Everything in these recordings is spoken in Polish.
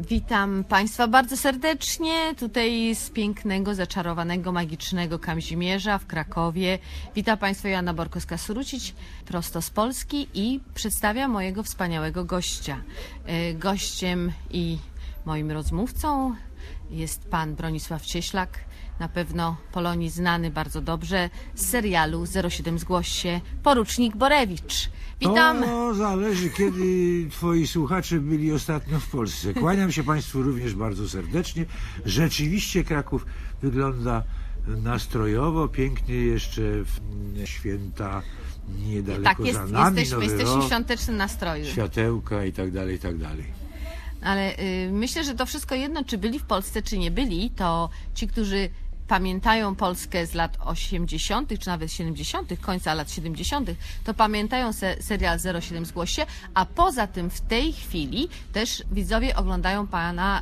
Witam Państwa bardzo serdecznie tutaj z pięknego, zaczarowanego, magicznego Kazimierza w Krakowie. Witam Państwa, Joanna Borkowska-Surucić, prosto z Polski i przedstawiam mojego wspaniałego gościa. Gościem i moim rozmówcą jest pan Bronisław Cieślak, na pewno Polonii znany bardzo dobrze z serialu 07 Zgłoś się, porucznik Borewicz. Witam. To zależy, kiedy twoi słuchacze byli ostatnio w Polsce. Kłaniam się Państwu również bardzo serdecznie. Rzeczywiście Kraków wygląda nastrojowo, pięknie jeszcze w święta niedaleko tak, za nami. Jesteśmy w świątecznym nastroju. Światełka i tak dalej, i tak dalej. Ale myślę, że to wszystko jedno, czy byli w Polsce, czy nie byli, to ci, którzy pamiętają Polskę z lat 80., czy nawet 70., końca lat 70., to pamiętają serial 07 Zgłoś się, a poza tym w tej chwili też widzowie oglądają pana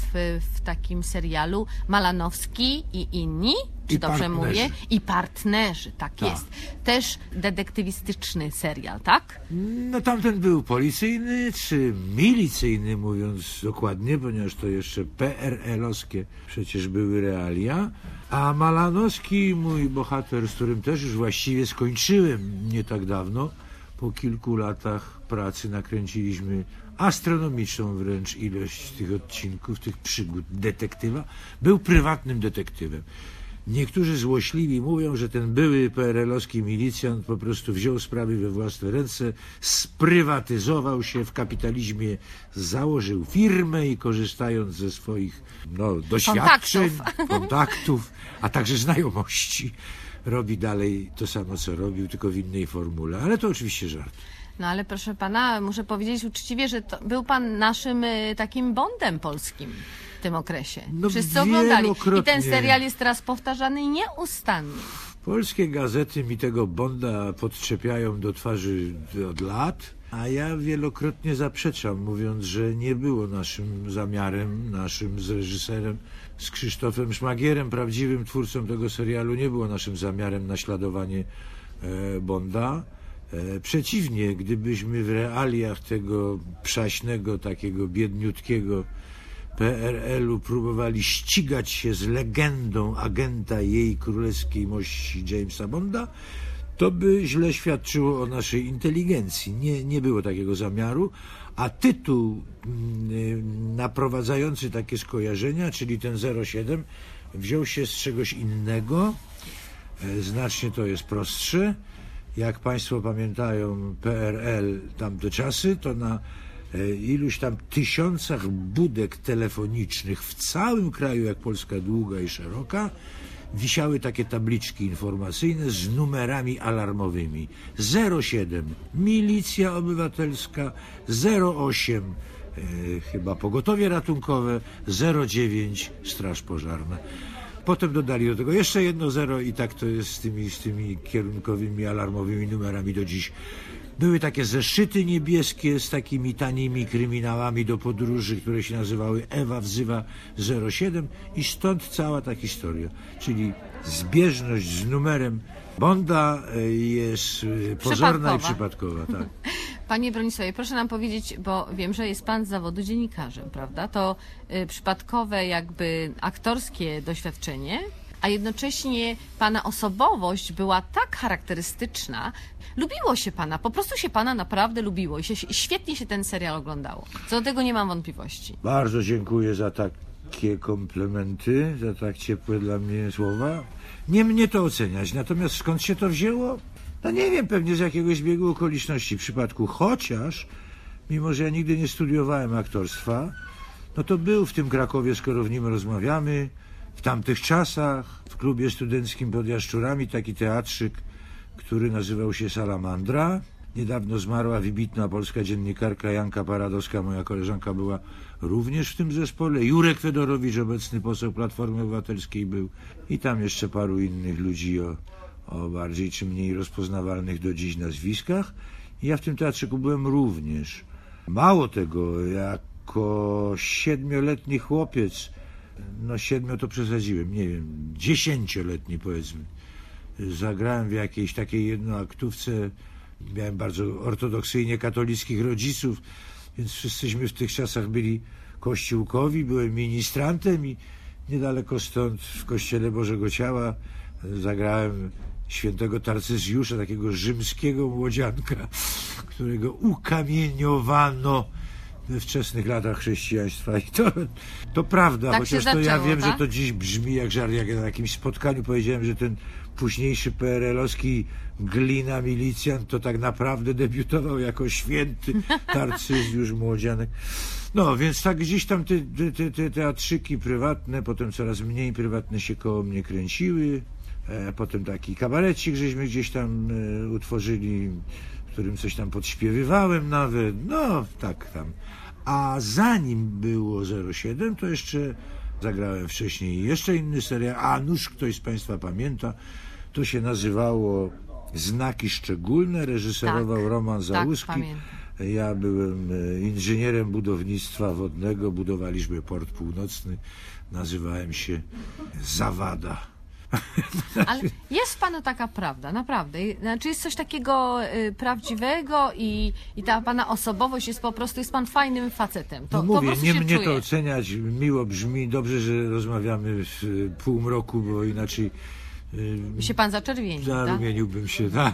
w takim serialu Malanowski i inni, czy dobrze mówię? I partnerzy, tak jest. Też detektywistyczny serial, tak? No tamten był policyjny, czy milicyjny, mówiąc dokładnie, ponieważ to jeszcze PRL-owskie przecież były realia. A Malanowski, mój bohater, z którym też już właściwie skończyłem nie tak dawno, po kilku latach pracy nakręciliśmy astronomiczną wręcz ilość tych odcinków, tych przygód detektywa, był prywatnym detektywem. Niektórzy złośliwi mówią, że ten były PRL-owski milicjant po prostu wziął sprawy we własne ręce, sprywatyzował się w kapitalizmie, założył firmę i korzystając ze swoich doświadczeń, kontaktów, a także znajomości, robi dalej to samo, co robił, tylko w innej formule. Ale to oczywiście żart. No ale proszę pana, muszę powiedzieć uczciwie, że był pan naszym takim Bondem polskim w tym okresie. Wszyscy oglądali. I ten serial jest teraz powtarzany nieustannie. Polskie gazety mi tego Bonda podczepiają do twarzy od lat, a ja wielokrotnie zaprzeczam, mówiąc, że nie było naszym zamiarem, naszym z reżyserem, z Krzysztofem Szmagierem, prawdziwym twórcą tego serialu, nie było naszym zamiarem naśladowanie Bonda. Przeciwnie, gdybyśmy w realiach tego przaśnego, takiego biedniutkiego PRL-u próbowali ścigać się z legendą agenta jej królewskiej mości Jamesa Bonda, to by źle świadczyło o naszej inteligencji. Nie było takiego zamiaru, a tytuł naprowadzający takie skojarzenia, czyli ten 07, wziął się z czegoś innego. Znacznie to jest prostsze. Jak Państwo pamiętają PRL, tamte czasy, to na iluś tam tysiącach budek telefonicznych w całym kraju, jak Polska długa i szeroka, wisiały takie tabliczki informacyjne z numerami alarmowymi. 07 Milicja Obywatelska, 08 chyba Pogotowie Ratunkowe, 09 Straż Pożarna. Potem dodali do tego jeszcze jedno 0 i tak to jest z tymi kierunkowymi, alarmowymi numerami do dziś. Były takie zeszyty niebieskie z takimi tanimi kryminałami do podróży, które się nazywały Ewa wzywa 07 i stąd cała ta historia. Czyli zbieżność z numerem Bonda jest pozorna i przypadkowa. Tak. Panie Bronisławie, proszę nam powiedzieć, bo wiem, że jest pan z zawodu dziennikarzem, prawda? To przypadkowe jakby aktorskie doświadczenie, a jednocześnie pana osobowość była tak charakterystyczna, lubiło się pana, po prostu się pana naprawdę lubiło i świetnie się ten serial oglądało. Co do tego nie mam wątpliwości. Bardzo dziękuję za takie komplementy, za tak ciepłe dla mnie słowa. Nie mnie to oceniać, natomiast skąd się to wzięło? No nie wiem, pewnie z jakiegoś biegu okoliczności w przypadku, chociaż, mimo że ja nigdy nie studiowałem aktorstwa, no to był w tym Krakowie, skoro w nim rozmawiamy, w tamtych czasach, w klubie studenckim pod Jaszczurami, taki teatrzyk, który nazywał się Salamandra. Niedawno zmarła wybitna polska dziennikarka Janka Paradowska, moja koleżanka była również w tym zespole. Jurek Fedorowicz, obecny poseł Platformy Obywatelskiej był i tam jeszcze paru innych ludzi o bardziej czy mniej rozpoznawalnych do dziś nazwiskach. I ja w tym teatrzyku byłem również. Mało tego, jako 7-letni chłopiec, no 7 to przesadziłem, nie wiem, 10-letni powiedzmy, zagrałem w jakiejś takiej jednoaktówce. Miałem bardzo ortodoksyjnie katolickich rodziców, więc wszyscyśmy w tych czasach byli Kościółkowi, byłem ministrantem i niedaleko stąd w kościele Bożego Ciała zagrałem świętego Tarcyzjusza, takiego rzymskiego młodzianka, którego ukamieniowano we wczesnych latach chrześcijaństwa. I to prawda, Tak chociaż się to ja zaczęło, wiem, tak? że to dziś brzmi jak żart, jak na jakimś spotkaniu powiedziałem, że ten późniejszy PRL-owski Glina milicjant to tak naprawdę debiutował jako święty Tarcyzjusz młodzianek. No, więc tak gdzieś tam te teatrzyki prywatne, potem coraz mniej prywatne się koło mnie kręciły. Potem taki kabarecik żeśmy gdzieś tam utworzyli, w którym coś tam podśpiewywałem nawet. No, tak tam. A zanim było 07, to jeszcze zagrałem wcześniej jeszcze inny serial. A nuż ktoś z Państwa pamięta, to się nazywało Znaki Szczególne, reżyserował Tak, Roman Załuski. pamiętam. Ja byłem inżynierem budownictwa wodnego, budowaliśmy port północny, nazywałem się Zawada. Ale jest w panu taka prawda, naprawdę. Znaczy jest coś takiego prawdziwego i ta pana osobowość jest po prostu, jest pan fajnym facetem. To, No to po mówię, prostu nie się mnie czuje. to oceniać, miło brzmi, dobrze, że rozmawiamy w półmroku, bo inaczej Się pan zaczerwienił, tak? zarumieniłbym się, tak?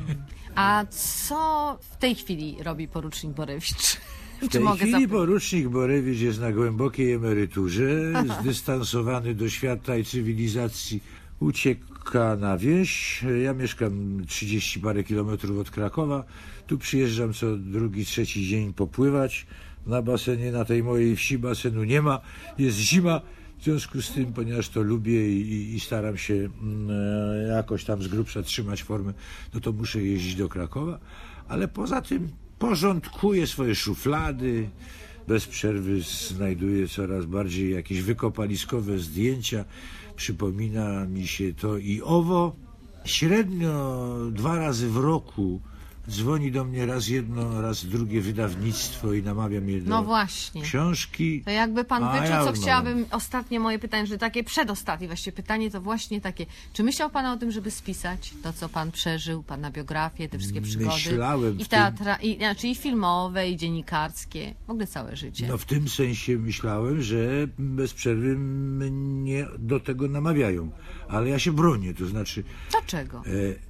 A co w tej chwili robi porucznik Borewicz? W tej chwili porucznik Borewicz jest na głębokiej emeryturze, zdystansowany do świata i cywilizacji, ucieka na wieś. Ja mieszkam 30 parę kilometrów od Krakowa. Tu przyjeżdżam co drugi, trzeci dzień popływać. Na basenie, na tej mojej wsi basenu nie ma. Jest zima. W związku z tym, ponieważ to lubię i staram się jakoś tam z grubsza trzymać formę, no to muszę jeździć do Krakowa. Ale poza tym porządkuję swoje szuflady. Bez przerwy znajduję coraz bardziej jakieś wykopaliskowe zdjęcia. Przypomina mi się to i owo. Średnio 2 razy w roku dzwoni do mnie raz jedno, raz drugie wydawnictwo i namawia mnie do No właśnie. książki. To jakby pan A wyczuł, ja co odmawiam. chciałabym, ostatnie moje pytanie, że takie przedostatnie właściwie pytanie, to właśnie takie. Czy myślał pan o tym, żeby spisać to, co pan przeżył, pana biografię, te wszystkie przygody? Myślałem I w tym- znaczy i filmowe, i dziennikarskie, w ogóle całe życie. No w tym sensie myślałem, że bez przerwy mnie do tego namawiają. Ale ja się bronię, to znaczy... Dlaczego?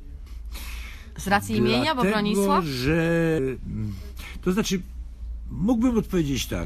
Z racji imienia, bo Bronisław? że... To znaczy, mógłbym odpowiedzieć tak.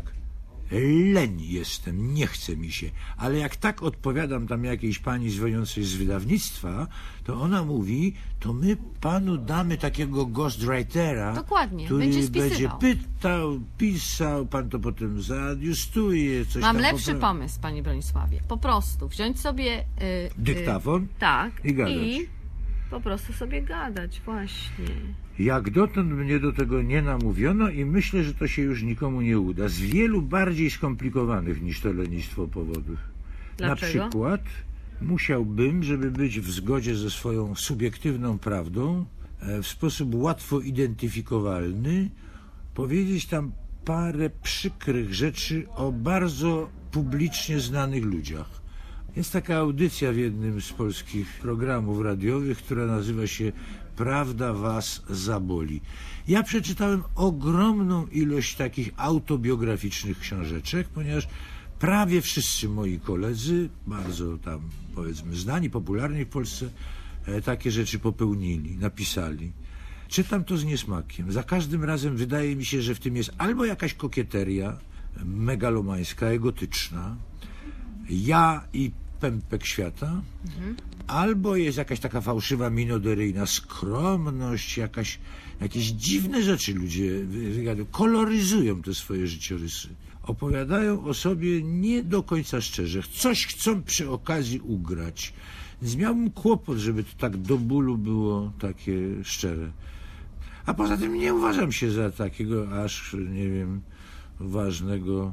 Leń jestem, nie chce mi się. Ale jak tak odpowiadam tam jakiejś pani dzwoniącej z wydawnictwa, to ona mówi, to my panu damy takiego ghostwritera, Dokładnie, który będzie spisywał. będzie pytał, pisał, pan to potem zaadjustuje, coś Mam tam lepszy poprawi. pomysł, panie Bronisławie. Po prostu wziąć sobie... Dyktafon? tak. I gadać. I po prostu sobie gadać, właśnie. Jak dotąd mnie do tego nie namówiono i myślę, że to się już nikomu nie uda. Z wielu bardziej skomplikowanych niż to lenistwo powodów. Dlaczego? Na przykład musiałbym, żeby być w zgodzie ze swoją subiektywną prawdą, w sposób łatwo identyfikowalny, powiedzieć tam parę przykrych rzeczy o bardzo publicznie znanych ludziach. Jest taka audycja w jednym z polskich programów radiowych, która nazywa się Prawda was zaboli. Ja przeczytałem ogromną ilość takich autobiograficznych książeczek, ponieważ prawie wszyscy moi koledzy, bardzo tam powiedzmy znani, popularni w Polsce, takie rzeczy popełnili, napisali. Czytam to z niesmakiem. Za każdym razem wydaje mi się, że w tym jest albo jakaś kokieteria megalomańska, egotyczna, ja i pępek świata, albo jest jakaś taka fałszywa minoderyjna skromność, jakieś dziwne rzeczy ludzie koloryzują te swoje życiorysy. Opowiadają o sobie nie do końca szczerze. Coś chcą przy okazji ugrać. Więc miałbym kłopot, żeby to tak do bólu było takie szczere. A poza tym nie uważam się za takiego aż, nie wiem, ważnego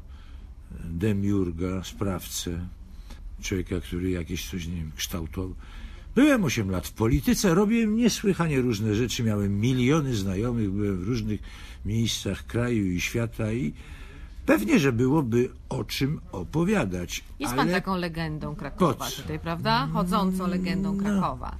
demiurga, sprawcę. Człowieka, który jakieś coś, nie wiem, kształtował. Byłem 8 lat w polityce, robiłem niesłychanie różne rzeczy, miałem miliony znajomych, byłem w różnych miejscach kraju i świata i pewnie, że byłoby o czym opowiadać. Jest ale pan taką legendą Krakowa po co? tutaj, prawda? Chodzącą legendą Krakowa.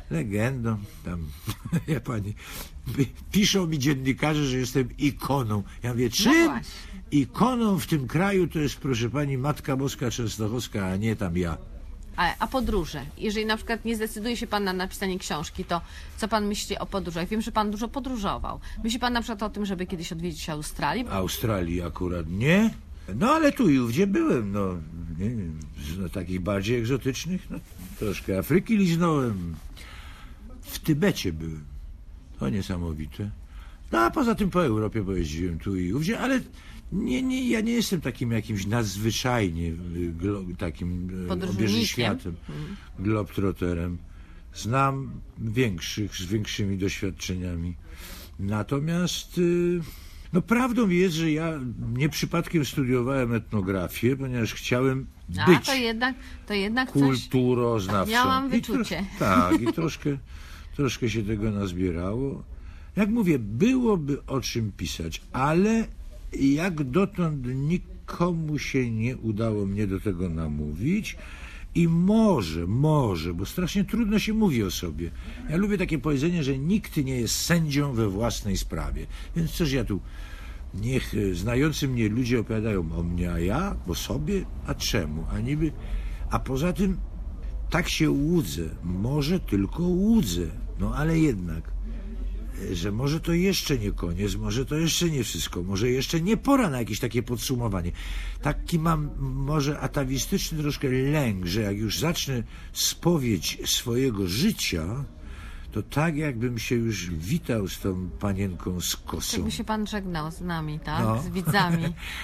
legendą. Tam, ja pani, piszą mi dziennikarze, że jestem ikoną. Ja mówię, czym? właśnie. Ikoną w tym kraju to jest, proszę pani, Matka Boska Częstochowska, a nie tam ja. A podróże? Jeżeli na przykład nie zdecyduje się pan na napisanie książki, to co pan myśli o podróżach? Wiem, że pan dużo podróżował. Myśli pan na przykład o tym, żeby kiedyś odwiedzić Australię? Australii akurat nie. No ale tu i ówdzie byłem, no nie wiem, z takich bardziej egzotycznych, no troszkę Afryki liznąłem. W Tybecie byłem. To niesamowite. No a poza tym po Europie pojeździłem tu i ówdzie, ale ja nie jestem takim jakimś nadzwyczajnie takim obieżyświatem, globtroterem. Znam większych, z większymi doświadczeniami. Natomiast no prawdą jest, że ja nie przypadkiem studiowałem etnografię, ponieważ chciałem być To jednak coś... kulturoznawcą. Miałam wyczucie. Tak, i troszkę się tego nazbierało. Jak mówię, byłoby o czym pisać, ale jak dotąd nikomu się nie udało mnie do tego namówić i może, bo strasznie trudno się mówi o sobie. Ja lubię takie powiedzenie, że nikt nie jest sędzią we własnej sprawie. Więc coś ja tu, niech znający mnie ludzie opowiadają o mnie, a ja o sobie, a czemu? A poza tym tak się łudzę, może tylko łudzę, no ale jednak, że może to jeszcze nie koniec, może to jeszcze nie wszystko, może jeszcze nie pora na jakieś takie podsumowanie. Taki mam może atawistyczny troszkę lęk, że jak już zacznę spowiedź swojego życia, to tak jakbym się już witał z tą panienką z kosą. Jakby się pan żegnał z nami, tak? No. Z widzami.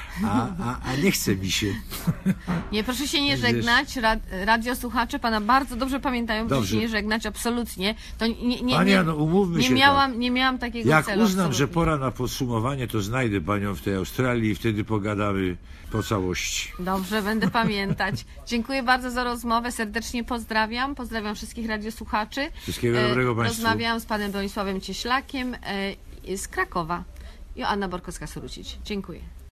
A nie chce mi się. Nie, proszę się nie żegnać. Radiosłuchacze pana bardzo dobrze pamiętają, proszę się nie żegnać, absolutnie. To Panie, no umówmy się nie miałam takiego jak celu. Jak uznam, absolutnie. że pora na podsumowanie, to znajdę panią w tej Australii i wtedy pogadamy po całości. Dobrze, będę pamiętać. Dziękuję bardzo za rozmowę, serdecznie pozdrawiam. Pozdrawiam wszystkich radiosłuchaczy. Wszystkiego dobrego państwu. Rozmawiałam z panem Bronisławem Cieślakiem z Krakowa. Joanna Borkowska-Surucić. Dziękuję.